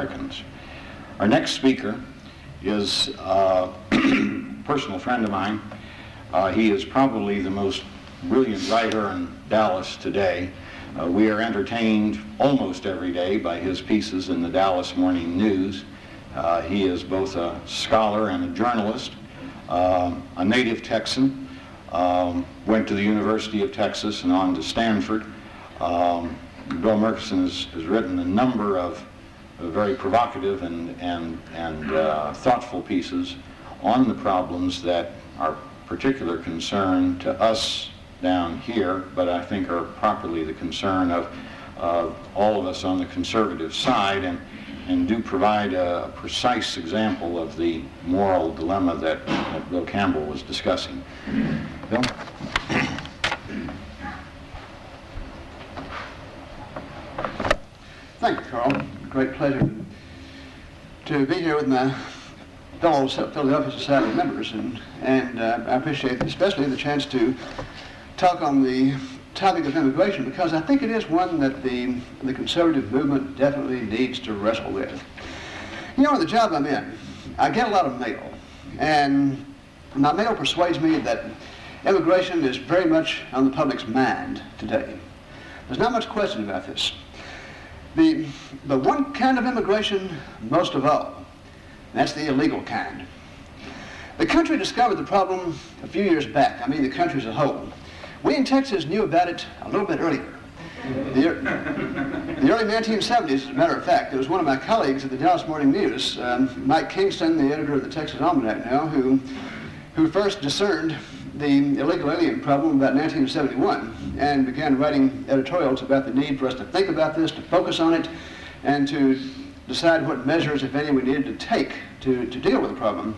Americans. Our next speaker is a personal friend of mine. He is probably the most brilliant writer in Dallas today. We are entertained almost every day by his pieces in the Dallas Morning News. He is both a scholar and a journalist, a native Texan, went to the University of Texas and on to Stanford. Bill Murchison has written a number of very provocative and thoughtful pieces on the problems that are particular concern to us down here, but I think are properly the concern of all of us on the conservative side, and do provide a precise example of the moral dilemma that Bill Campbell was discussing. Bill? Thank you, Carl. Great pleasure to be here with my fellow Philadelphia Society members, and I appreciate especially the chance to talk on the topic of immigration, because I think it is one that the conservative movement definitely needs to wrestle with. You know, the job I'm in, I get a lot of mail, and my mail persuades me that immigration is very much on the public's mind today. There's not much question about this. The one kind of immigration most of all, that's the illegal kind. The country discovered the problem a few years back. I mean, the country as a whole. We in Texas knew about it a little bit earlier. The early 1970s, as a matter of fact. There was one of my colleagues at the Dallas Morning News, Mike Kingston, the editor of the Texas Almanac now, who first discerned the illegal alien problem about 1971 and began writing editorials about the need for us to think about this, to focus on it, and to decide what measures, if any, we needed to take to deal with the problem.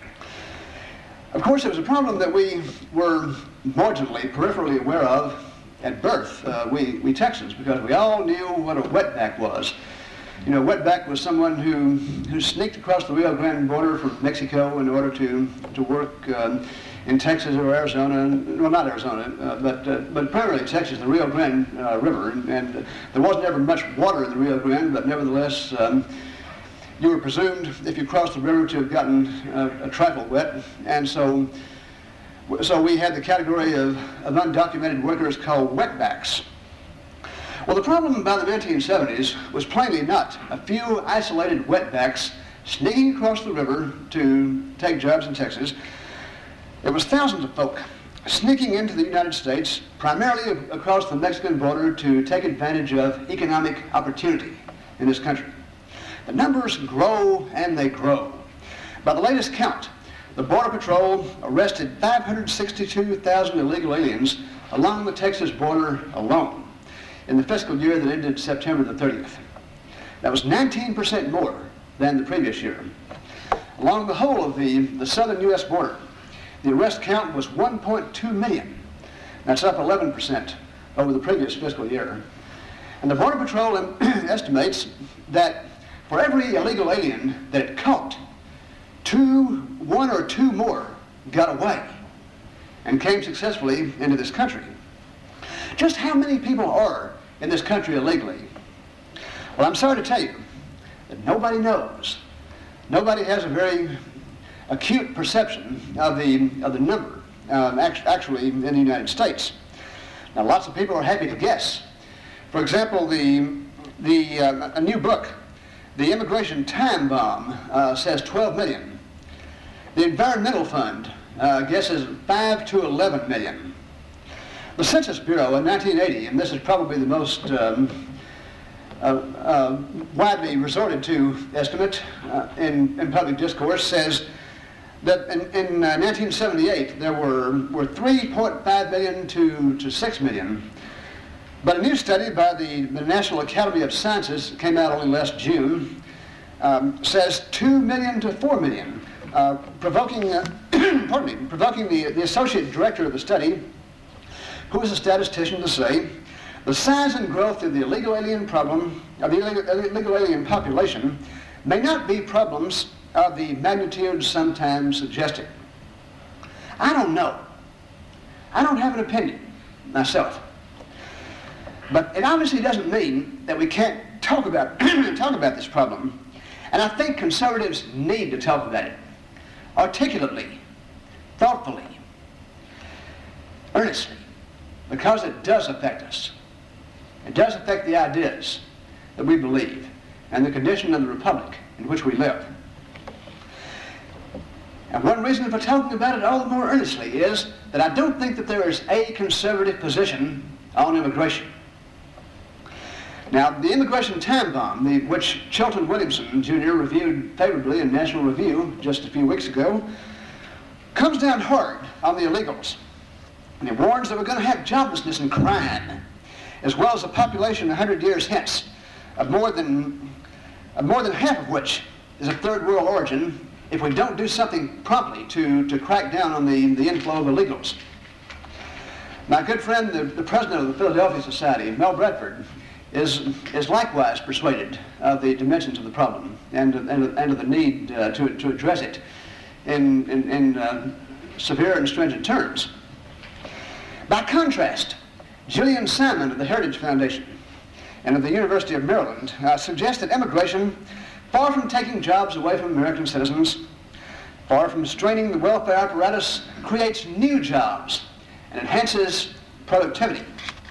Of course, it was a problem that we were marginally, peripherally aware of at birth, we Texans, because we all knew what a wetback was. You know, wetback was someone who sneaked across the Rio Grande border from Mexico in order to work in Texas or Arizona, well, not Arizona, but primarily Texas, the Rio Grande River, and there wasn't ever much water in the Rio Grande, but nevertheless, you were presumed, if you crossed the river, to have gotten a trifle wet, and so we had the category of undocumented workers called wetbacks. Well, the problem by the 1970s was plainly not a few isolated wetbacks sneaking across the river to take jobs in Texas. It was thousands of folk sneaking into the United States, primarily across the Mexican border, to take advantage of economic opportunity in this country. The numbers grow and they grow. By the latest count, the Border Patrol arrested 562,000 illegal aliens along the Texas border alone in the fiscal year that ended September the 30th. That was 19% more than the previous year. Along the whole of the southern U.S. border, the arrest count was 1.2 million. That's up 11% over the previous fiscal year. And the Border Patrol estimates that for every illegal alien that it caught, one or two more got away and came successfully into this country. Just how many people are in this country illegally? Well, I'm sorry to tell you that nobody knows. Nobody has a very acute perception of the number actually in the United States. Now, lots of people are happy to guess. For example, a new book, The Immigration Time Bomb, says 12 million. The Environmental Fund guesses 5 to 11 million. The Census Bureau in 1980, and this is probably the most widely resorted to estimate in public discourse, says that in 1978 there were 3.5 million to 6 million. But a new study by the National Academy of Sciences, came out only last June, says 2 million to 4 million, provoking the associate director of the study, who is a statistician, to say the size and growth of the illegal alien problem, of the illegal alien population, may not be problems of the magnitude sometimes suggested. I don't know. I don't have an opinion myself. But it obviously doesn't mean that we can't talk about this problem And I think conservatives need to talk about it articulately, thoughtfully, earnestly, because it does affect us. It does affect the ideas that we believe and the condition of the republic in which we live. And one reason for talking about it all the more earnestly is that I don't think that there is a conservative position on immigration. Now, the immigration time bomb, which Chilton Williamson Jr. reviewed favorably in National Review just a few weeks ago, comes down hard on the illegals. And he warns that we're going to have joblessness and crime, as well as a population 100 years hence of more than half of which is of third world origin if we don't do something promptly to crack down on the inflow of illegals. My good friend, the president of the Philadelphia Society, Mel Bradford, is likewise persuaded of the dimensions of the problem and of the need to address it in severe and stringent terms. By contrast, Julian Simon of the Heritage Foundation and of the University of Maryland suggests that immigration, far from taking jobs away from American citizens, far from straining the welfare apparatus, creates new jobs and enhances productivity.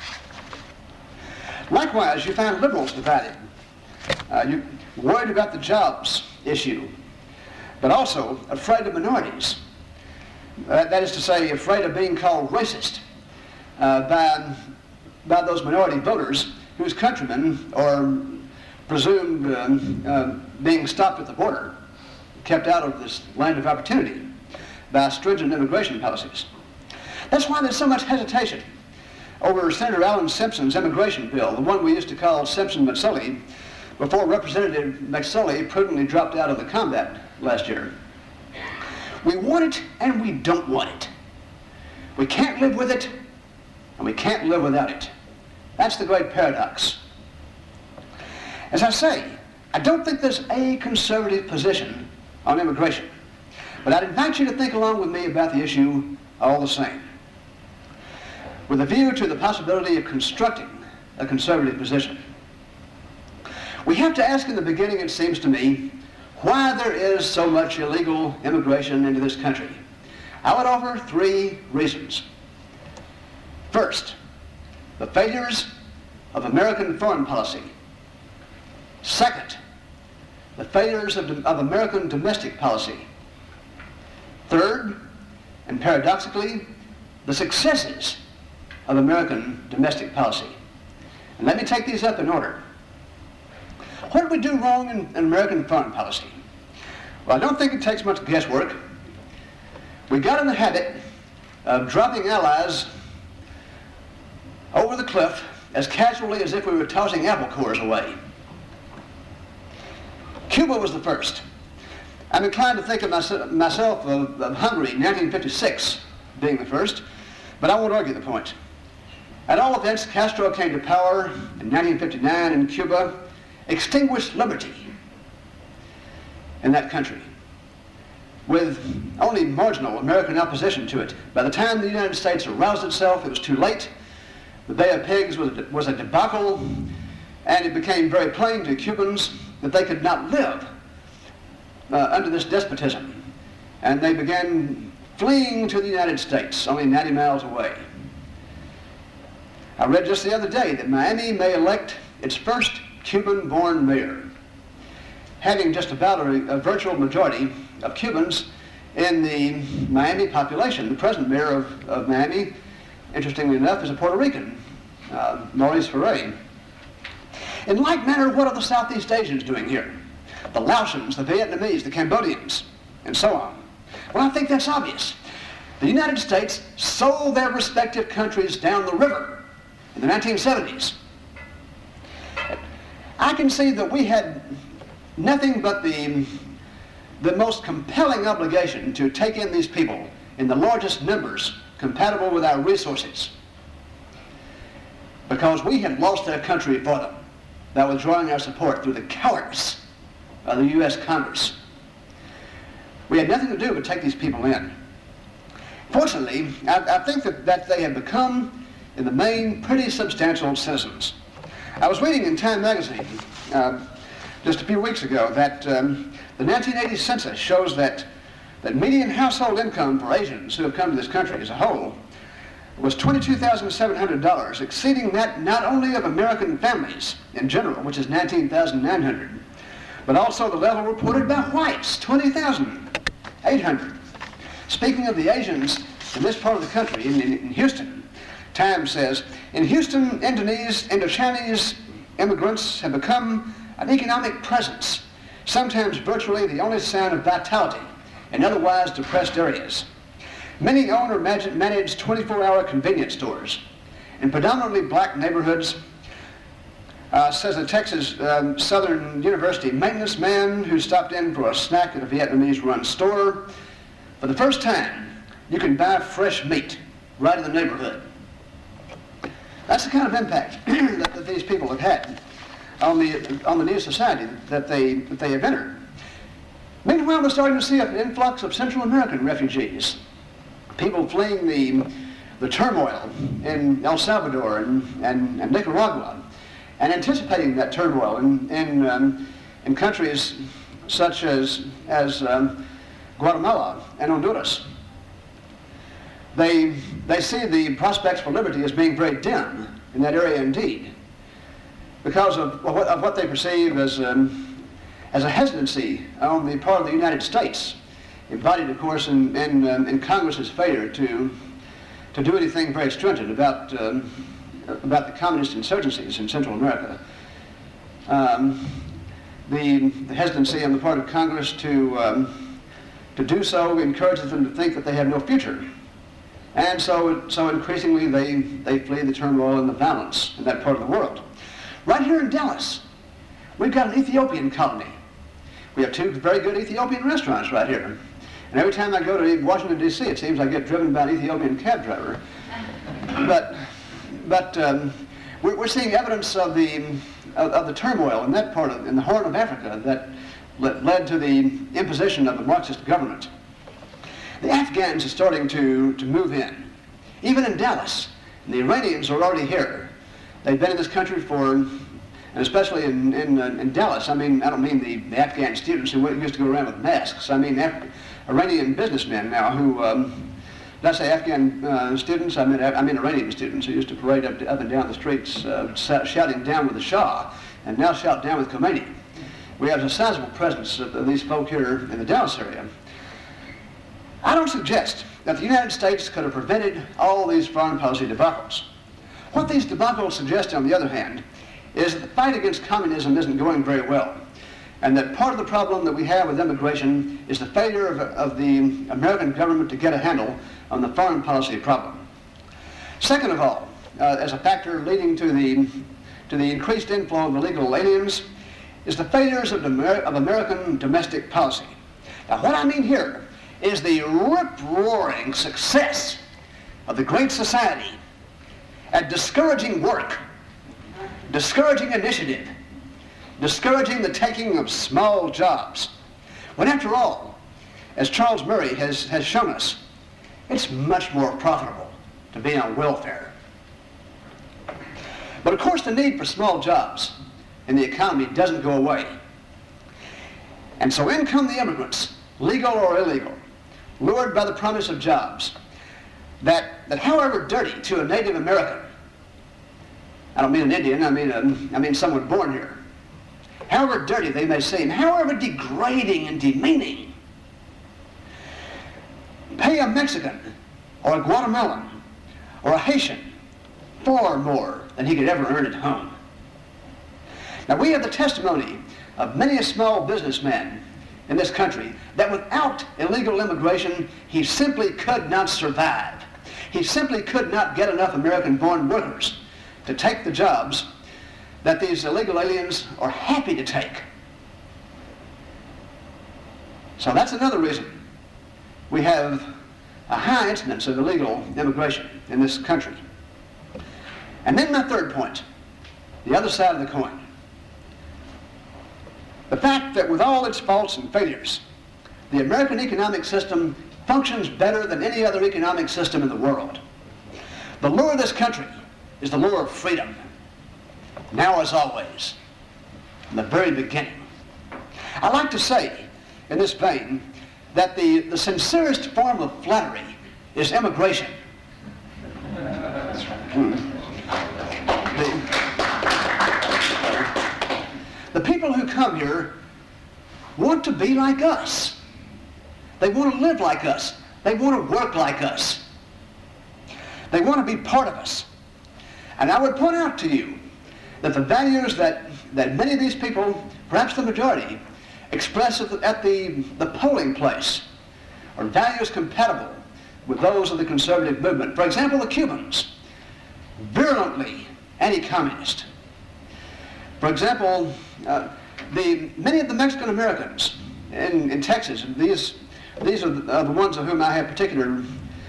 Likewise, you find liberals divided. You're worried about the jobs issue, but also afraid of minorities. That is to say, afraid of being called racist by those minority voters whose countrymen are presumed being stopped at the border, kept out of this land of opportunity by stringent immigration policies. That's why there's so much hesitation over Senator Alan Simpson's immigration bill, the one we used to call Simpson-McSully, before Representative McSully prudently dropped out of the combat last year. We want it and we don't want it. We can't live with it and we can't live without it. That's the great paradox. As I say, I don't think there's a conservative position on immigration, but I'd invite you to think along with me about the issue all the same, with a view to the possibility of constructing a conservative position. We have to ask in the beginning, it seems to me, why there is so much illegal immigration into this country. I would offer 3 reasons. First, the failures of American foreign policy. Second, the failures of American domestic policy. Third, and paradoxically, the successes of American domestic policy. And let me take these up in order. What did we do wrong in American foreign policy? Well, I don't think it takes much guesswork. We got in the habit of dropping allies over the cliff as casually as if we were tossing apple cores away. Cuba was the first. I'm inclined to think of myself of Hungary in 1956 being the first, but I won't argue the point. At all events, Castro came to power in 1959 in Cuba, extinguished liberty in that country, with only marginal American opposition to it. By the time the United States aroused itself, it was too late. The Bay of Pigs was a debacle, and it became very plain to Cubans that they could not live under this despotism. And they began fleeing to the United States, only 90 miles away. I read just the other day that Miami may elect its first Cuban-born mayor, having just about a virtual majority of Cubans in the Miami population. The present mayor of Miami, interestingly enough, is a Puerto Rican, Maurice Ferre. In like manner, what are the Southeast Asians doing here? The Laotians, the Vietnamese, the Cambodians, and so on. Well, I think that's obvious. The United States sold their respective countries down the river in the 1970s. I can see that we had nothing but the most compelling obligation to take in these people in the largest numbers compatible with our resources, because we had lost their country for them by withdrawing our support through the cowardice of the U.S. Congress. We had nothing to do but take these people in. Fortunately, I think that they have become, in the main, pretty substantial citizens. I was reading in Time magazine just a few weeks ago that the 1980 census shows that median household income for Asians who have come to this country as a whole was $22,700, exceeding that not only of American families in general, which is $19,900, but also the level reported by whites, $20,800. Speaking of the Asians in this part of the country, in Houston, Times says, in Houston, Indo-Chinese immigrants have become an economic presence, sometimes virtually the only sign of vitality in otherwise depressed areas. Many own or manage 24-hour convenience stores in predominantly black neighborhoods, says a Texas Southern University maintenance man who stopped in for a snack at a Vietnamese-run store. For the first time, you can buy fresh meat right in the neighborhood. That's the kind of impact that these people have had on the new society that they have entered. Meanwhile, we're starting to see an influx of Central American refugees, people fleeing the turmoil in El Salvador and Nicaragua, and anticipating that turmoil in countries such as Guatemala and Honduras. They see the prospects for liberty as being very dim in that area indeed, because of what they perceive as a hesitancy on the part of the United States, embodied, of course, in Congress's failure to do anything very stringent about the communist insurgencies in Central America. The hesitancy on the part of Congress to do so encourages them to think that they have no future. And so increasingly they flee the turmoil and the violence in that part of the world. Right here in Dallas, we've got an Ethiopian colony. We have two very good Ethiopian restaurants right here. And every time I go to Washington, D.C., it seems I get driven by an Ethiopian cab driver. But we're seeing evidence of the turmoil in that part in the Horn of Africa that led to the imposition of the Marxist government. The Afghans are starting to move in, even in Dallas. And the Iranians are already here. They've been in this country and especially in Dallas. I mean, I don't mean the Afghan students who used to go around with masks. I mean Iranian businessmen now who, did I say Afghan students? I mean Iranian students who used to parade up and down the streets shouting down with the Shah, and now shout down with Khomeini. We have a sizable presence of these folk here in the Dallas area. I don't suggest that the United States could have prevented all these foreign policy debacles. What these debacles suggest, on the other hand, is that the fight against communism isn't going very well, and that part of the problem that we have with immigration is the failure of the American government to get a handle on the foreign policy problem. Second of all, as a factor leading to the increased inflow of illegal aliens, is the failures of American domestic policy. Now, what I mean here is the rip-roaring success of the Great Society at discouraging work, discouraging initiative, discouraging the taking of small jobs. When after all, as Charles Murray has shown us, it's much more profitable to be on welfare. But of course the need for small jobs in the economy doesn't go away. And so in come the immigrants, legal or illegal, lured by the promise of jobs, that however dirty to a Native American, I don't mean an Indian, I mean someone born here, however dirty they may seem, however degrading and demeaning, pay a Mexican or a Guatemalan or a Haitian far more than he could ever earn at home. Now we have the testimony of many a small businessman in this country that without illegal immigration, he simply could not survive. He simply could not get enough American-born workers to take the jobs that these illegal aliens are happy to take. So that's another reason we have a high incidence of illegal immigration in this country. And then my third point, the other side of the coin. The fact that with all its faults and failures, the American economic system functions better than any other economic system in the world. The lure of this country is the lure of freedom. Now as always, from the very beginning, I like to say, in this vein, that the sincerest form of flattery is immigration. The people who come here want to be like us. They want to live like us. They want to work like us. They want to be part of us. And I would point out to you that the values that many of these people, perhaps the majority, express at the polling place are values compatible with those of the conservative movement. For example, the Cubans, virulently anti-communist. For example, many of the Mexican Americans in Texas, these are the ones of whom I have particular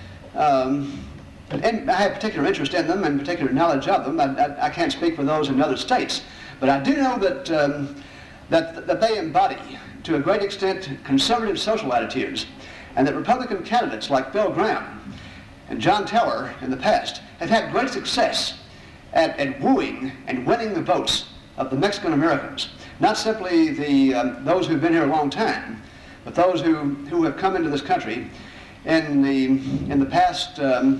interest in them and particular knowledge of them. I can't speak for those in other states, but I do know that they embody, to a great extent, conservative social attitudes, and that Republican candidates like Bill Graham and John Teller in the past have had great success at wooing and winning the votes of the Mexican Americans. Not simply those who've been here a long time, but those who have come into this country in the past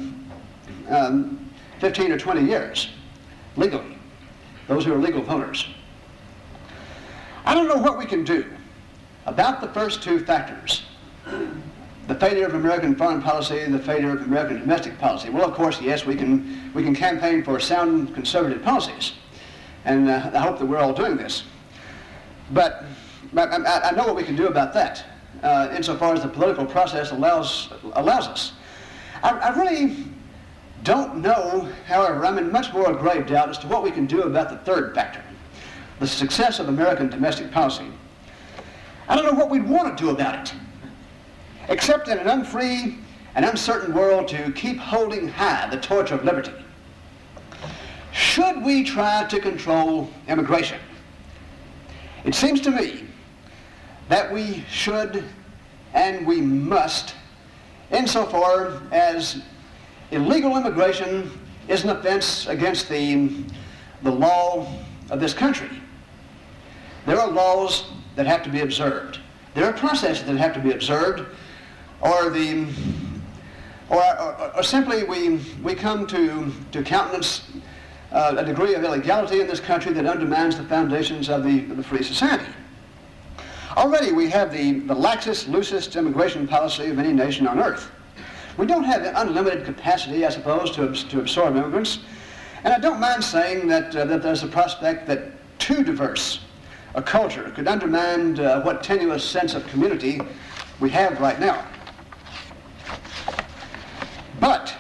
15 or 20 years, legally, those who are legal voters. I don't know what we can do about the first two factors, the failure of American foreign policy, the failure of American domestic policy. Well, of course, yes, we can campaign for sound conservative policies, and I hope that we're all doing this. But I know what we can do about that, insofar as the political process allows us. I really don't know, however, I'm in much more grave doubt as to what we can do about the third factor, the success of American domestic policy. I don't know what we'd want to do about it, except in an unfree and uncertain world to keep holding high the torch of liberty. Should we try to control immigration? It seems to me that we should and we must, insofar as illegal immigration is an offense against the law of this country. There are laws that have to be observed. There are processes that have to be observed, or simply we come to countenance a degree of illegality in this country that undermines the foundations of the free society. Already we have the laxest, loosest immigration policy of any nation on earth. We don't have unlimited capacity, I suppose, to absorb immigrants. And I don't mind saying that there's a prospect that too diverse a culture could undermine what tenuous sense of community we have right now. But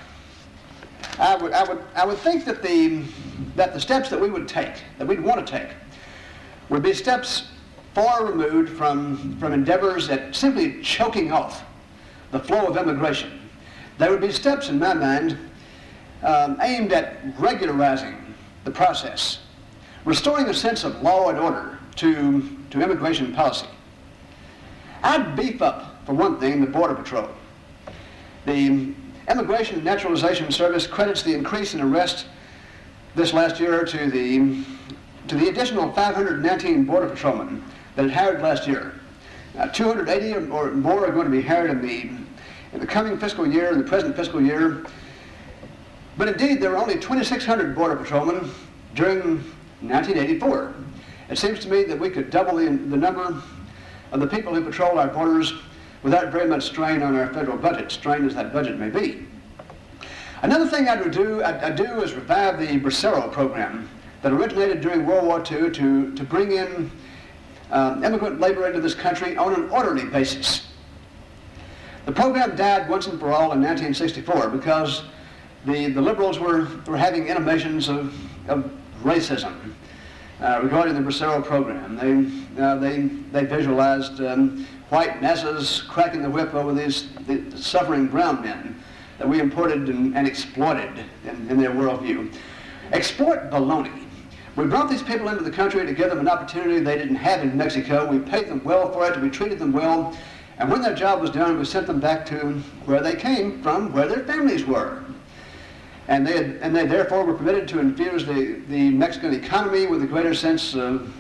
I would think that the steps that we would take, that we'd want to take, would be steps far removed from endeavors at simply choking off the flow of immigration. There would be steps, in my mind, aimed at regularizing the process, restoring a sense of law and order to immigration policy. I'd beef up, for one thing, the Border Patrol. The Immigration and Naturalization Service credits the increase in arrests this last year to the additional 519 Border Patrolmen that it hired last year. 280 or more are going to be hired in the coming fiscal year, in the present fiscal year. But indeed, there were only 2,600 Border Patrolmen during 1984. It seems to me that we could double the number of the people who patrol our borders without very much strain on our federal budget, strain as that budget may be. Another thing I'd do is revive the Bracero program that originated during World War II to bring in immigrant labor into this country on an orderly basis. The program died once and for all in 1964 because the liberals were having intimations of racism regarding the Bracero program. They visualized white NASAs cracking the whip over the suffering brown men that we imported and exploited in their worldview. Exploit baloney. We brought these people into the country to give them an opportunity they didn't have in Mexico. We paid them well for it, we treated them well, and when their job was done, we sent them back to where they came from, where their families were. And they therefore were permitted to infuse the Mexican economy with a greater sense of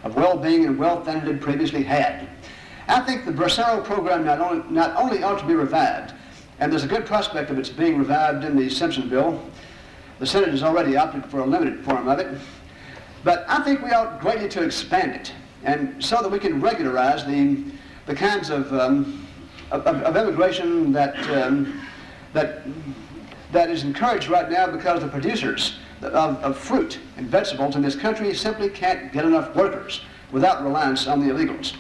of well-being and wealth than it had previously had. I think the Bracero program not only ought to be revived, and there's a good prospect of its being revived in the Simpson bill. The Senate has already opted for a limited form of it. But I think we ought greatly to expand it, and so that we can regularize the kinds of immigration that is encouraged right now, because the producers of fruit and vegetables in this country simply can't get enough workers without reliance on the illegals.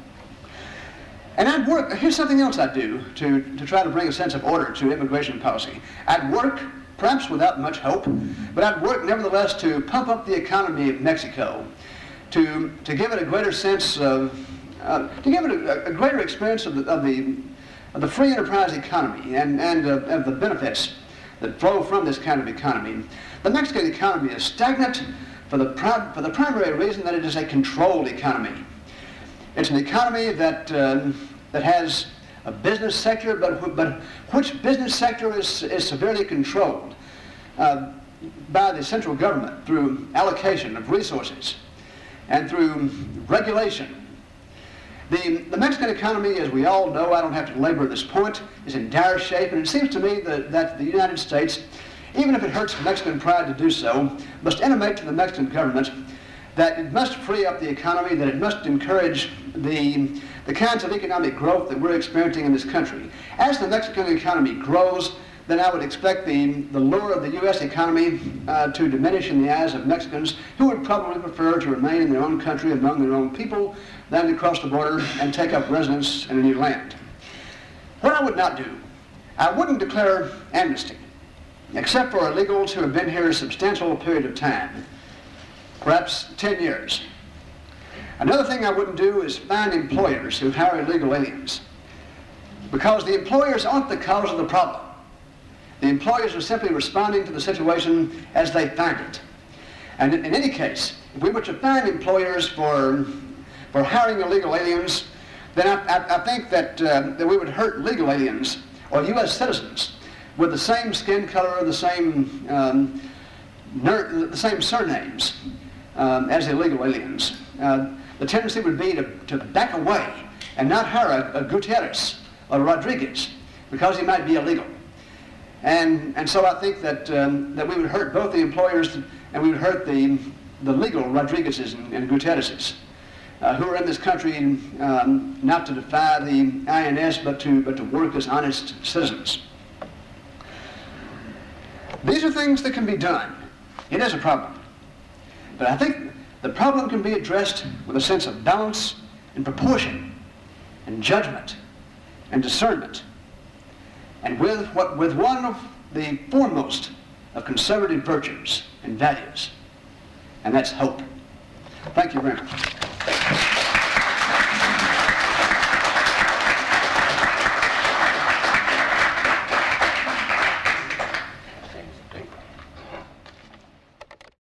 And I'd work, here's something else I'd do to try to bring a sense of order to immigration policy. I'd work, perhaps without much hope, but I'd work nevertheless to pump up the economy of Mexico, to give it a greater sense of, to give it a greater experience of the free enterprise economy and of the benefits that flow from this kind of economy. The Mexican economy is stagnant for the primary reason that it is a controlled economy. It's an economy that has a business sector, but which business sector is severely controlled by the central government through allocation of resources and through regulation. The Mexican economy, as we all know, I don't have to labor this point, is in dire shape, and it seems to me that the United States, even if it hurts Mexican pride to do so, must intimate to the Mexican government that it must free up the economy, that it must encourage the kinds of economic growth that we're experiencing in this country. As the Mexican economy grows, then I would expect the lure of the U.S. economy to diminish in the eyes of Mexicans, who would probably prefer to remain in their own country among their own people than to cross the border and take up residence in a new land. What I would not do, I wouldn't declare amnesty, except for illegals who have been here a substantial period of time, perhaps 10 years. Another thing I wouldn't do is fine employers who hire illegal aliens, because the employers aren't the cause of the problem. The employers are simply responding to the situation as they find it. And in any case, if we were to fine employers for hiring illegal aliens, then I think that we would hurt legal aliens or U.S. citizens with the same skin color, the same surnames as illegal aliens. The tendency would be to back away and not hire a Gutierrez or Rodriguez because he might be illegal. And so I think that we would hurt both the employers and we would hurt the legal Rodriguezes and Gutierrezes who are in this country not to defy the INS but to work as honest citizens. These are things that can be done. It is a problem. But I think the problem can be addressed with a sense of balance and proportion and judgment and discernment, and with one of the foremost of conservative virtues and values, and that's hope. Thank you very much.